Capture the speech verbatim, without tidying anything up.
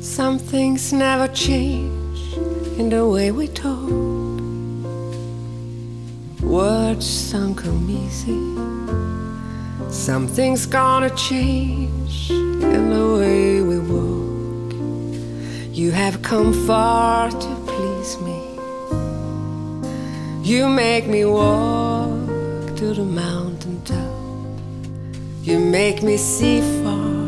Some things never change in the way we talk. Words don't come easy. Something's gonna change in the way we walk. You have come far to please me. You make me walk to the mountain top. You make me see far